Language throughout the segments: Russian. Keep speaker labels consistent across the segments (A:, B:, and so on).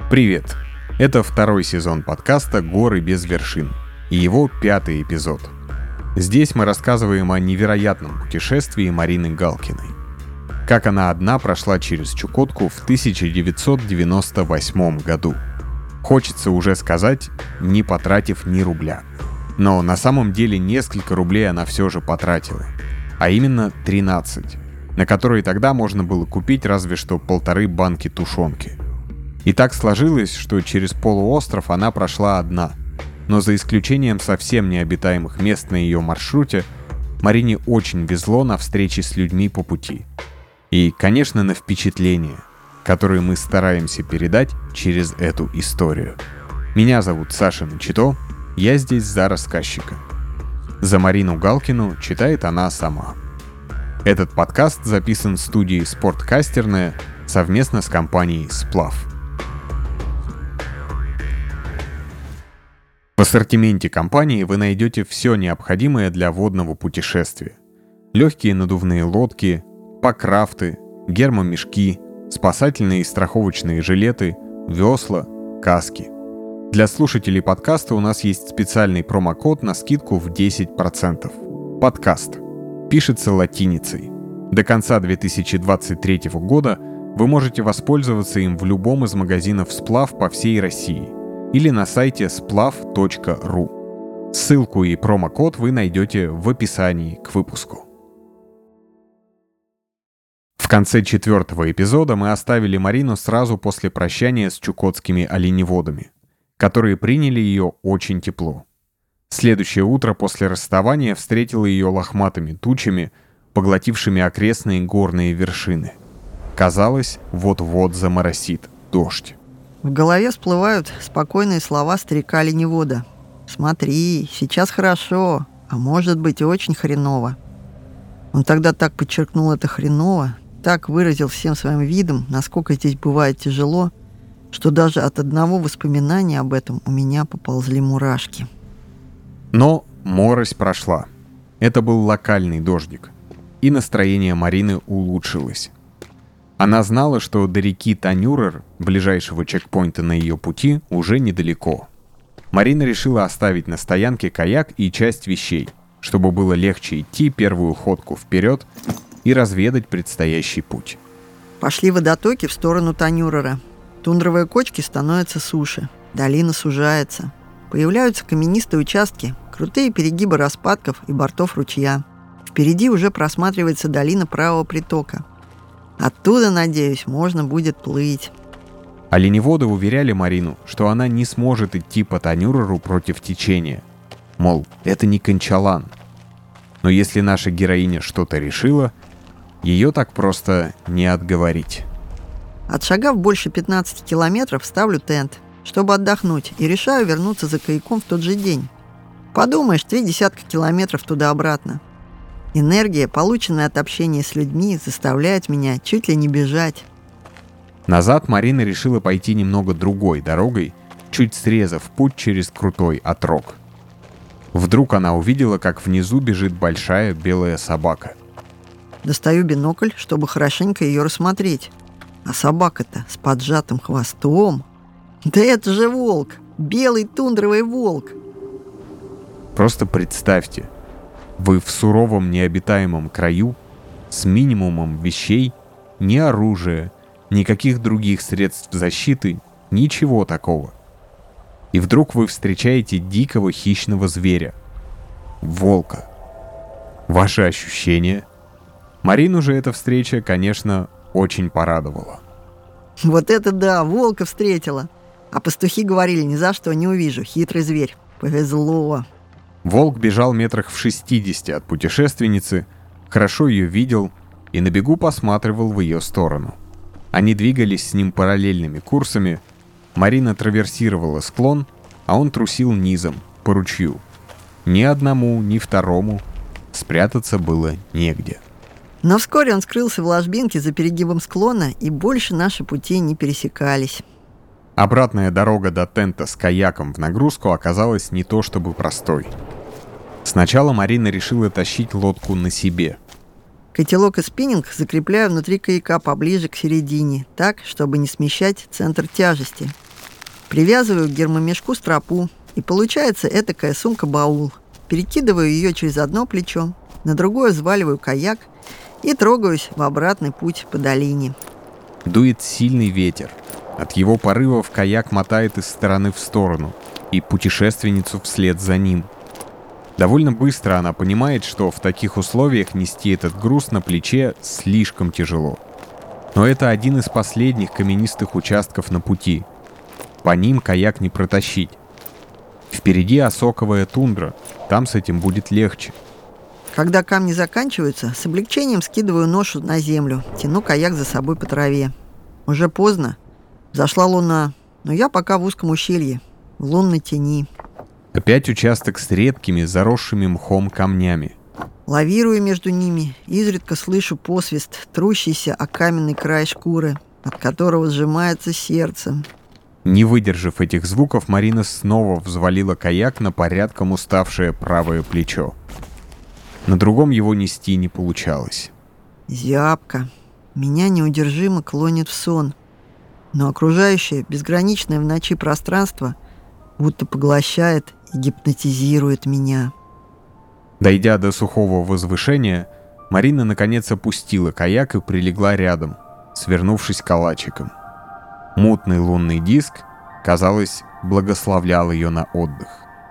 A: Привет! Это второй сезон подкаста «Горы без вершин» и его 5-й эпизод. Здесь мы рассказываем о невероятном путешествии Марины Галкиной. Как она одна прошла через Чукотку в 1998 году. Хочется уже сказать, не потратив ни рубля. Но на самом деле несколько рублей она все же потратила. А именно 13, на которые тогда можно было купить разве что 1,5 банки тушенки. И так сложилось, что через полуостров она прошла одна. Но за исключением совсем необитаемых мест на ее маршруте, Марине очень везло на встречи с людьми по пути. И, конечно, на впечатления, которые мы стараемся передать через эту историю. Меня зовут Саша Начито, я здесь за рассказчика. За Марину Галкину читает она сама. Этот подкаст записан в студии «Спорткастерная» совместно с компанией «Сплав». В ассортименте компании вы найдете все необходимое для водного путешествия. Легкие надувные лодки, пакрафты, гермомешки, спасательные и страховочные жилеты, весла, каски. Для слушателей подкаста у нас есть специальный промокод на скидку в 10%. Подкаст. Пишется латиницей. До конца 2023 года вы можете воспользоваться им в любом из магазинов «Сплав» по всей России или на сайте splav.ru. Ссылку и промокод вы найдете в описании к выпуску. В конце 4-го эпизода мы оставили Марину сразу после прощания с чукотскими оленеводами, которые приняли ее очень тепло. Следующее утро после расставания встретило ее лохматыми тучами, поглотившими окрестные горные вершины. Казалось, вот-вот заморосит дождь.
B: В голове всплывают спокойные слова старика-оленевода. «Смотри, сейчас хорошо, а может быть и очень хреново». Он тогда так подчеркнул это хреново, так выразил всем своим видом, насколько здесь бывает тяжело, что даже от одного воспоминания об этом у меня поползли мурашки.
A: Но морось прошла. Это был локальный дождик. И настроение Марины улучшилось. Она знала, что до реки Танюрер, ближайшего чекпоинта на ее пути, уже недалеко. Марина решила оставить на стоянке каяк и часть вещей, чтобы было легче идти первую ходку вперед и разведать предстоящий путь.
B: Пошли водотоки в сторону Танюрера. Тундровые кочки становятся суше, долина сужается. Появляются каменистые участки, крутые перегибы распадков и бортов ручья. Впереди уже просматривается долина правого притока. Оттуда, надеюсь, можно будет плыть.
A: Оленеводы уверяли Марину, что она не сможет идти по Танюреру против течения. Мол, это не Кончалан. Но если наша героиня что-то решила, ее так просто не отговорить.
B: Отшагав больше 15 километров, ставлю тент, чтобы отдохнуть, и решаю вернуться за каяком в тот же день. Подумаешь, 30 километров туда-обратно. Энергия, полученная от общения с людьми, заставляет меня чуть ли не бежать.
A: Назад Марина решила пойти немного другой дорогой, чуть срезав путь через крутой отрог. Вдруг она увидела, как внизу бежит большая белая собака.
B: Достаю бинокль, чтобы хорошенько ее рассмотреть. А собака-то с поджатым хвостом. Да это же волк! Белый тундровый волк!
A: Просто представьте, вы в суровом необитаемом краю, с минимумом вещей, ни оружия, никаких других средств защиты, ничего такого. И вдруг вы встречаете дикого хищного зверя. Волка. Ваши ощущения? Марину же эта встреча, конечно, очень порадовала.
B: Вот это да, волка встретила. А пастухи говорили, ни за что не увижу, хитрый зверь. Повезло.
A: Волк бежал метрах в 60 от путешественницы, хорошо ее видел и на бегу посматривал в ее сторону. Они двигались с ним параллельными курсами. Марина траверсировала склон, а он трусил низом, по ручью. Ни одному, ни второму спрятаться было негде.
B: Но вскоре он скрылся в ложбинке за перегибом склона, и больше наши пути не пересекались.
A: Обратная дорога до тента с каяком в нагрузку оказалась не то чтобы простой. Сначала Марина решила тащить лодку на себе.
B: Котелок и спиннинг закрепляю внутри каяка поближе к середине, так, чтобы не смещать центр тяжести. Привязываю к гермомешку стропу, и получается этакая сумка-баул. Перекидываю ее через одно плечо, на другое взваливаю каяк и трогаюсь в обратный путь по долине.
A: Дует сильный ветер. От его порывов каяк мотает из стороны в сторону, и путешественницу вслед за ним. Довольно быстро она понимает, что в таких условиях нести этот груз на плече слишком тяжело. Но это один из последних каменистых участков на пути. По ним каяк не протащить. Впереди осоковая тундра, там с этим будет легче.
B: Когда камни заканчиваются, с облегчением скидываю ношу на землю, тяну каяк за собой по траве. Уже поздно. Зашла луна, но я пока в узком ущелье, в лунной тени.
A: Опять участок с редкими, заросшими мхом камнями.
B: Лавирую между ними, изредка слышу посвист, трущийся о каменный край шкуры, от которого сжимается сердце.
A: Не выдержав этих звуков, Марина снова взвалила каяк на порядком уставшее правое плечо. На другом его нести не получалось.
B: Зябко. Меня неудержимо клонит в сон. Но окружающее, безграничное в ночи пространство будто поглощает и гипнотизирует меня.
A: Дойдя до сухого возвышения, Марина наконец опустила каяк и прилегла рядом, свернувшись калачиком. Мутный лунный диск, казалось, благословлял ее на отдых.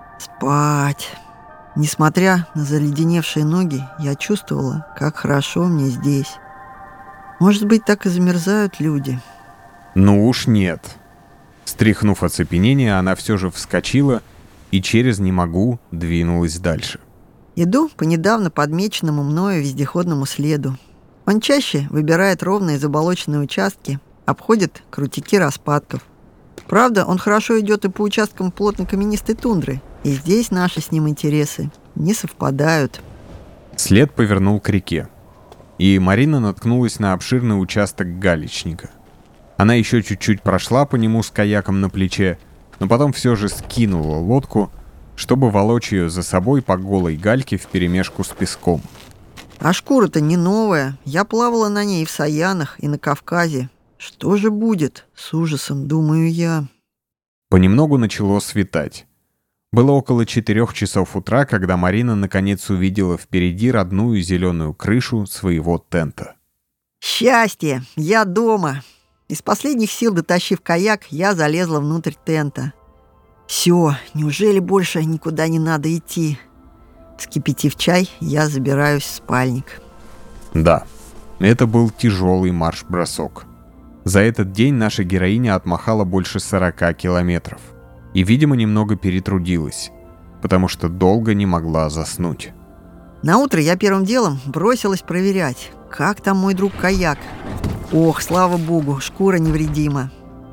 B: Спать. Несмотря на заледеневшие ноги, я чувствовала, как хорошо мне здесь. Может быть, так и замерзают люди.
A: Ну уж нет. Стряхнув оцепенение, она все же вскочила и через «не могу» двинулась дальше.
B: Иду по недавно подмеченному мною вездеходному следу. Он чаще выбирает ровные заболоченные участки, обходит крутики распадков. Правда, он хорошо идет и по участкам плотно каменистой тундры, и здесь наши с ним интересы не совпадают.
A: След повернул к реке, и Марина наткнулась на обширный участок галечника. Она еще чуть-чуть прошла по нему с каяком на плече, но потом все же скинула лодку, чтобы волочь ее за собой по голой гальке вперемешку с песком.
B: А шкура-то не новая. Я плавала на ней и в Саянах, и на Кавказе. Что же будет? С ужасом думаю я.
A: Понемногу начало светать. Было около 4 часов утра, когда Марина наконец увидела впереди родную зеленую крышу своего тента.
B: Счастье! Я дома! Из последних сил, дотащив каяк, я залезла внутрь тента. Все, неужели больше никуда не надо идти? Вскипятив чай, я забираюсь в спальник.
A: Да, это был тяжелый марш-бросок. За этот день наша героиня отмахала больше 40 километров. И, видимо, немного перетрудилась, потому что долго не могла заснуть.
B: Наутро я первым делом бросилась проверять, как там мой друг-каяк. Ох, слава богу, шкура невредима.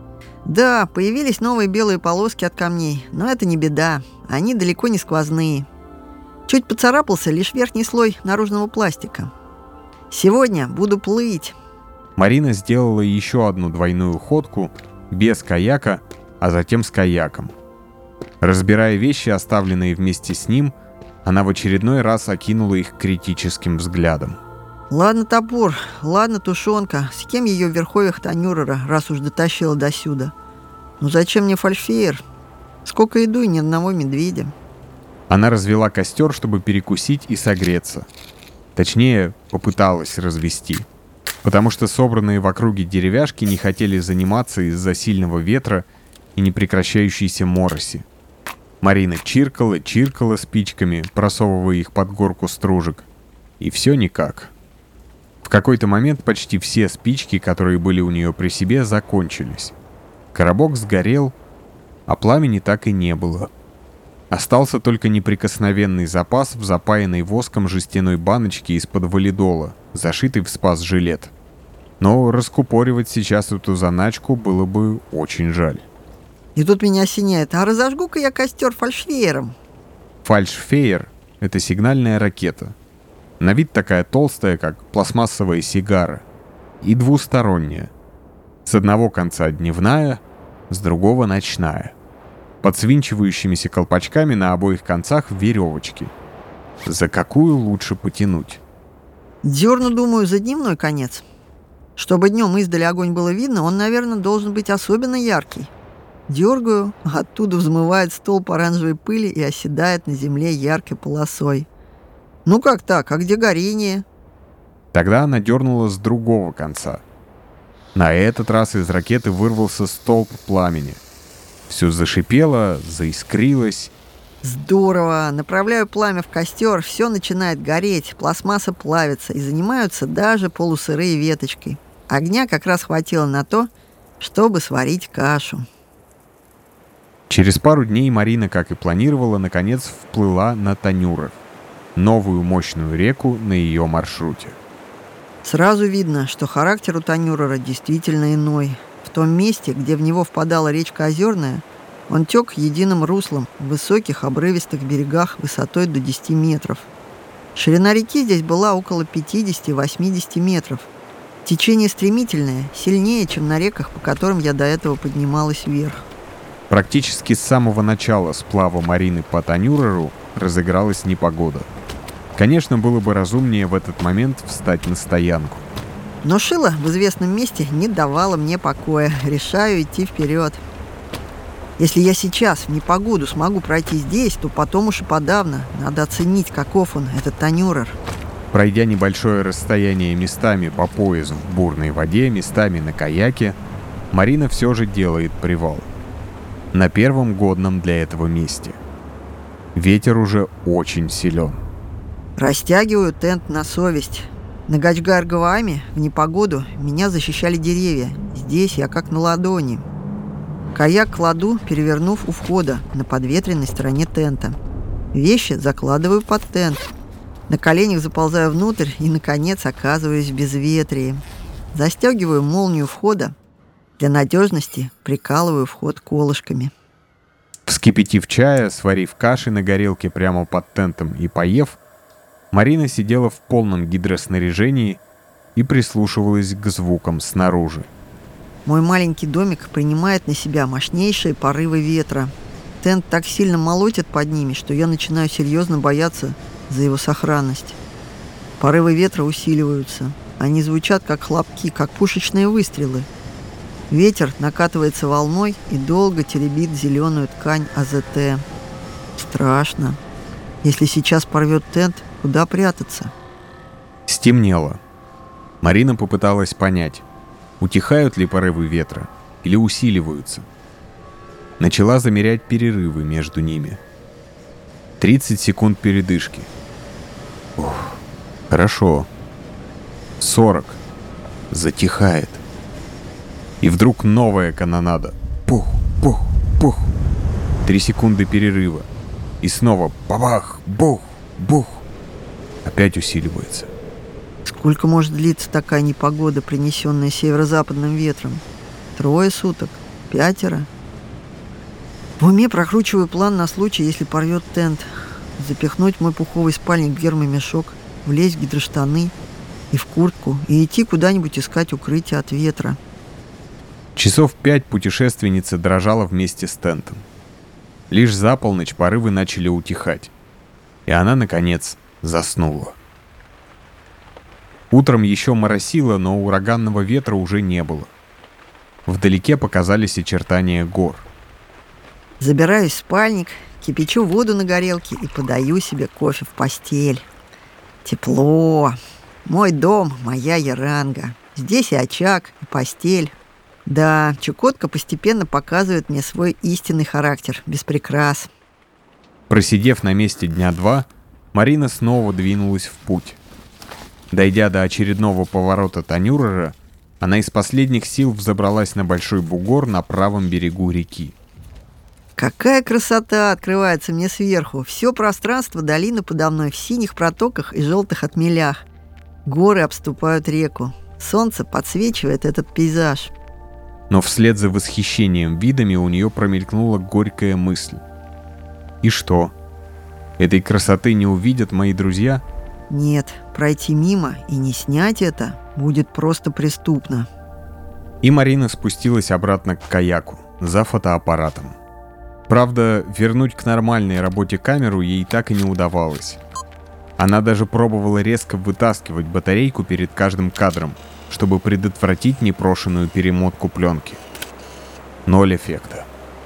B: Да, появились новые белые полоски от камней, но это не беда, они далеко не сквозные. Чуть поцарапался лишь верхний слой наружного пластика. Сегодня буду плыть.
A: Марина сделала еще одну двойную ходку, без каяка, а затем с каяком. Разбирая вещи, оставленные вместе с ним, она в очередной раз окинула их критическим взглядом.
B: Ладно топор, ладно тушенка, с кем ее в верховьях Танюрера, раз уж дотащила досюда. Ну зачем мне фальшфейер? Сколько иду и ни одного медведя.
A: Она развела костер, чтобы перекусить и согреться. Точнее, попыталась развести. Потому что собранные в округе деревяшки не хотели заниматься из-за сильного ветра и непрекращающейся мороси. Марина чиркала спичками, просовывая их под горку стружек. И все никак. В какой-то момент почти все спички, которые были у нее при себе, закончились. Коробок сгорел, а пламени так и не было. Остался только неприкосновенный запас в запаянной воском жестяной баночке из-под валидола, зашитый в спас-жилет. Но раскупоривать сейчас эту заначку было бы очень жаль.
B: И тут меня осеняет, а разожгу-ка я костер фальшфейером.
A: Фальшфейер — это сигнальная ракета. На вид такая толстая, как пластмассовая сигара. И двусторонняя. С одного конца дневная, с другого ночная. Под свинчивающимися колпачками на обоих концах веревочки. За какую лучше потянуть?
B: Дерну, думаю, за дневной конец. Чтобы днем издали огонь было видно, он, наверное, должен быть особенно яркий. Дергаю, а оттуда взмывает столб оранжевой пыли и оседает на земле яркой полосой. Ну как так? А где горение?
A: Тогда она дернула с другого конца. На этот раз из ракеты вырвался столб пламени. Все зашипело, заискрилось.
B: Здорово! Направляю пламя в костер, все начинает гореть, пластмасса плавится, и занимаются даже полусырые веточки. Огня как раз хватило на то, чтобы сварить кашу.
A: Через пару дней Марина, как и планировала, наконец вплыла на Танюров, новую мощную реку на ее маршруте.
B: Сразу видно, что характер у Танюрера действительно иной. В том месте, где в него впадала речка Озерная, он тек единым руслом в высоких обрывистых берегах высотой до 10 метров. Ширина реки здесь была около 50-80 метров. Течение стремительное, сильнее, чем на реках, по которым я до этого поднималась вверх.
A: Практически с самого начала сплава Марины по Танюреру разыгралась непогода. Конечно, было бы разумнее в этот момент встать на стоянку.
B: Но Шила в известном месте не давала мне покоя. Решаю идти вперед. Если я сейчас в непогоду смогу пройти здесь, то потом уж и подавно. Надо оценить, каков он, этот Танюрер.
A: Пройдя небольшое расстояние местами по поясу в бурной воде, местами на каяке, Марина все же делает привал. На первом годном для этого месте. Ветер уже очень силен.
B: Растягиваю тент на совесть. На Гачгар-Гавааме в непогоду меня защищали деревья. Здесь я как на ладони. Каяк кладу, перевернув у входа на подветренной стороне тента. Вещи закладываю под тент. На коленях заползаю внутрь и, наконец, оказываюсь в безветрии. Застегиваю молнию входа. Для надежности прикалываю вход колышками.
A: Вскипятив чая, сварив каши на горелке прямо под тентом и поев, Марина сидела в полном гидроснаряжении и прислушивалась к звукам снаружи.
B: Мой маленький домик принимает на себя мощнейшие порывы ветра. Тент так сильно молотит под ними, что я начинаю серьезно бояться за его сохранность. Порывы ветра усиливаются. Они звучат как хлопки, как пушечные выстрелы. Ветер накатывается волной и долго теребит зеленую ткань АЗТ. Страшно. Если сейчас порвет тент, куда прятаться?
A: Стемнело. Марина попыталась понять, утихают ли порывы ветра или усиливаются. Начала замерять перерывы между ними. 30 секунд передышки. Ух, хорошо. 40. Затихает. И вдруг новая канонада. Пух, пух, пух. 3 секунды перерыва. И снова бабах, бух, бух. Опять усиливается.
B: Сколько может длиться такая непогода, принесенная северо-западным ветром? 3 суток? 5? В уме прокручиваю план на случай, если порвет тент. Запихнуть мой пуховый спальник в гермомешок, влезть в гидроштаны и в куртку, и идти куда-нибудь искать укрытие от ветра.
A: Часов 5 путешественница дрожала вместе с тентом. Лишь за полночь порывы начали утихать, и она, наконец, заснула. Утром еще моросило, но ураганного ветра уже не было. Вдалеке показались очертания гор.
B: Забираюсь в спальник, кипячу воду на горелке и подаю себе кофе в постель. Тепло. Мой дом, моя Яранга. Здесь и очаг, и постель. Да, Чукотка постепенно показывает мне свой истинный характер, без прикрас.
A: Просидев на месте дня 2, Марина снова двинулась в путь. Дойдя до очередного поворота Танюрера, она из последних сил взобралась на большой бугор на правом берегу реки.
B: Какая красота открывается мне сверху. Все пространство долины подо мной в синих протоках и желтых отмелях. Горы обступают реку. Солнце подсвечивает этот пейзаж.
A: Но вслед за восхищением видами у нее промелькнула горькая мысль. И что? Этой красоты не увидят мои друзья?
B: Нет, пройти мимо и не снять это будет просто преступно.
A: И Марина спустилась обратно к каяку за фотоаппаратом. Правда, вернуть к нормальной работе камеру ей так и не удавалось. Она даже пробовала резко вытаскивать батарейку перед каждым кадром, чтобы предотвратить непрошенную перемотку пленки. 0 эффекта.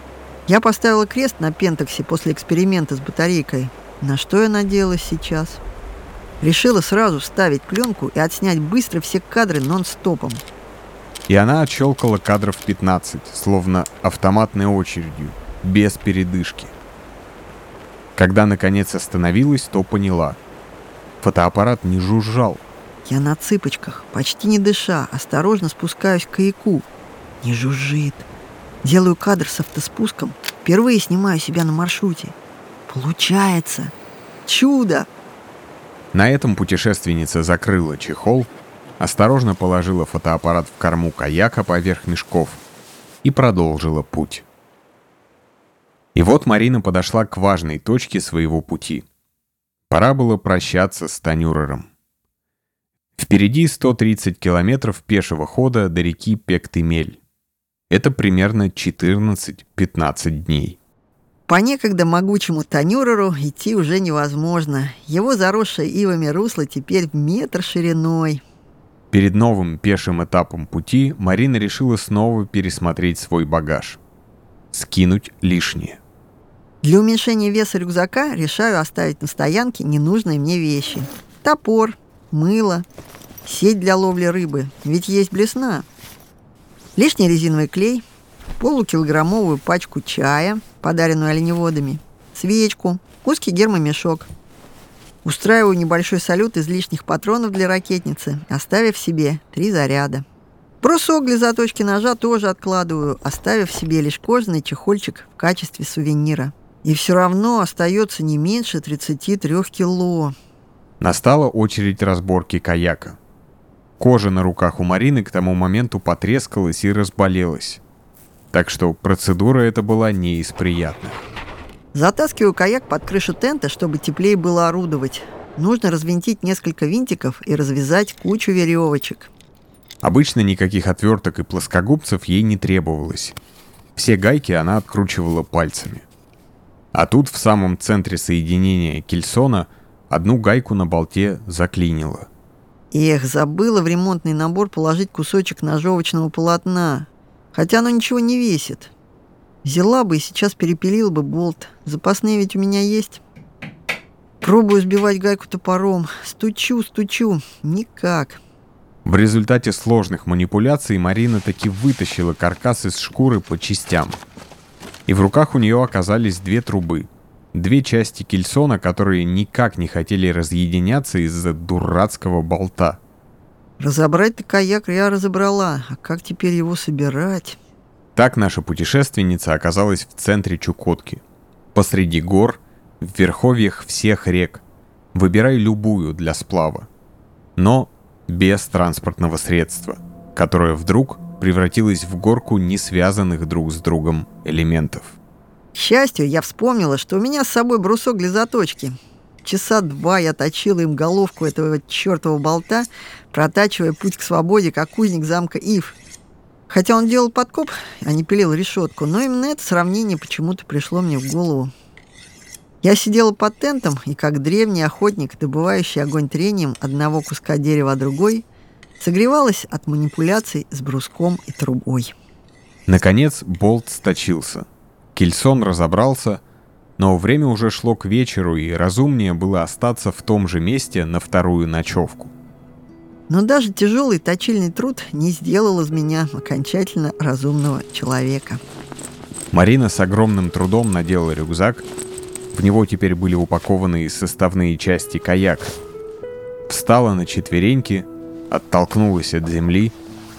B: Я поставила крест на Пентаксе после эксперимента с батарейкой. На что я надеялась сейчас? Решила сразу вставить пленку и отснять быстро все кадры нон-стопом.
A: И она отщелкала кадров 15, словно автоматной очередью, без передышки. Когда наконец остановилась, то поняла. Фотоаппарат не жужжал.
B: Я на цыпочках, почти не дыша, осторожно спускаюсь к каяку. Не жужжит. Делаю кадр с автоспуском. Впервые снимаю себя на маршруте. Получается. Чудо!
A: На этом путешественница закрыла чехол, осторожно положила фотоаппарат в корму каяка поверх мешков и продолжила путь. И вот Марина подошла к важной точке своего пути. Пора было прощаться с Танюрером. Впереди 130 километров пешего хода до реки Пектемель. Это примерно 14-15 дней.
B: По некогда могучему Танюреру идти уже невозможно. Его заросшее ивами русло теперь в метр шириной.
A: Перед новым пешим этапом пути Марина решила снова пересмотреть свой багаж. Скинуть лишнее.
B: Для уменьшения веса рюкзака решаю оставить на стоянке ненужные мне вещи. Топор, мыло, сеть для ловли рыбы, ведь есть блесна. Лишний резиновый клей, полукилограммовую пачку чая, подаренную оленеводами, свечку, узкий гермомешок. Устраиваю небольшой салют из лишних патронов для ракетницы, оставив себе 3 заряда. Брусок для заточки ножа тоже откладываю, оставив себе лишь кожаный чехольчик в качестве сувенира. И все равно остается не меньше 33 кило.
A: Настала очередь разборки каяка. Кожа на руках у Марины к тому моменту потрескалась и разболелась. Так что процедура эта была не из приятных.
B: Затаскиваю каяк под крышу тента, чтобы теплее было орудовать. Нужно развинтить несколько винтиков и развязать кучу веревочек.
A: Обычно никаких отверток и плоскогубцев ей не требовалось. Все гайки она откручивала пальцами. А тут в самом центре соединения кельсона одну гайку на болте заклинило.
B: Эх, забыла в ремонтный набор положить кусочек ножовочного полотна. Хотя оно ничего не весит. Взяла бы и сейчас перепилила бы болт. Запасные ведь у меня есть. Пробую сбивать гайку топором. Стучу. Никак.
A: В результате сложных манипуляций Марина таки вытащила каркас из шкуры по частям. И в руках у нее оказались 2 трубы. 2 части кельсона, которые никак не хотели разъединяться из-за дурацкого болта.
B: Разобрать-то каяк я разобрала. А как теперь его собирать?
A: Так наша путешественница оказалась в центре Чукотки. Посреди гор, в верховьях всех рек. Выбирай любую для сплава. Но без транспортного средства, которое вдруг превратилось в горку не связанных друг с другом элементов.
B: К счастью, я вспомнила, что у меня с собой брусок для заточки. Часа 2 я точила им головку этого чертового болта, протачивая путь к свободе, как узник замка Ив. Хотя он делал подкоп, а не пилил решетку, но именно это сравнение почему-то пришло мне в голову. Я сидела под тентом, и как древний охотник, добывающий огонь трением одного куска дерева, а другой, согревалась от манипуляций с бруском и трубой.
A: Наконец болт сточился. Кельсон разобрался, но время уже шло к вечеру, и разумнее было остаться в том же месте на вторую ночевку.
B: Но даже тяжелый точильный труд не сделал из меня окончательно разумного человека.
A: Марина с огромным трудом надела рюкзак. В него теперь были упакованы составные части каяка. Встала на четвереньки, оттолкнулась от земли.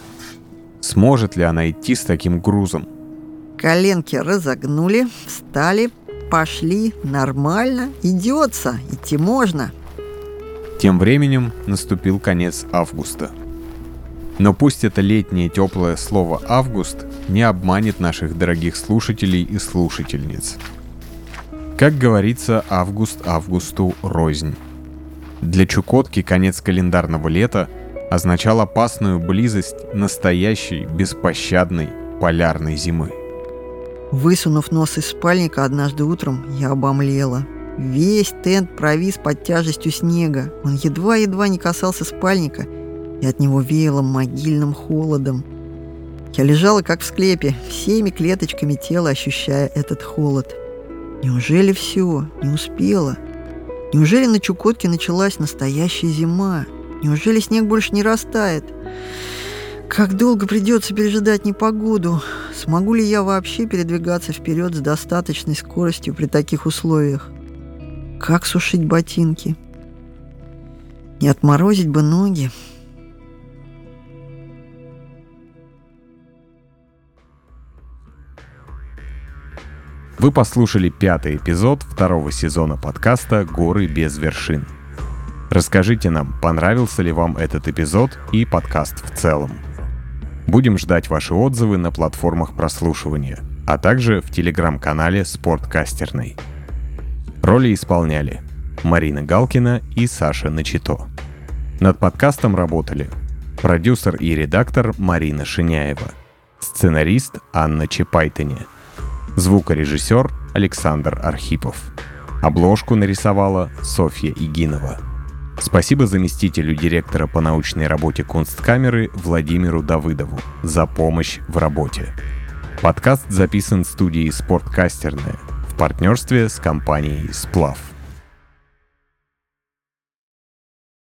A: Сможет ли она идти с таким грузом?
B: Коленки разогнули, встали, пошли, нормально, идется, идти можно.
A: Тем временем наступил конец августа. Но пусть это летнее теплое слово «август» не обманет наших дорогих слушателей и слушательниц. Как говорится, август августу рознь. Для Чукотки конец календарного лета означал опасную близость настоящей, беспощадной полярной зимы.
B: Высунув нос из спальника однажды утром, я обомлела. Весь тент провис под тяжестью снега. Он едва-едва не касался спальника, и от него веяло могильным холодом. Я лежала как в склепе, всеми клеточками тела ощущая этот холод. Неужели все? Не успела? Неужели на Чукотке началась настоящая зима? Неужели снег больше не растает? Как долго придется пережидать непогоду? Смогу ли я вообще передвигаться вперед с достаточной скоростью при таких условиях? Как сушить ботинки? Не отморозить бы ноги.
A: Вы послушали 5-й эпизод 2-го сезона подкаста «Горы без вершин». Расскажите нам, понравился ли вам этот эпизод и подкаст в целом. Будем ждать ваши отзывы на платформах прослушивания, а также в телеграм-канале «Спорткастерный». Роли исполняли Марина Галкина и Саша Начито. Над подкастом работали продюсер и редактор Марина Шиняева, сценарист Анна Чепайтыне, звукорежиссер Александр Архипов. Обложку нарисовала Софья Игинова. Спасибо заместителю директора по научной работе Кунсткамеры Владимиру Давыдову за помощь в работе. Подкаст записан в студии «Спорткастерная» в партнерстве с компанией «Сплав».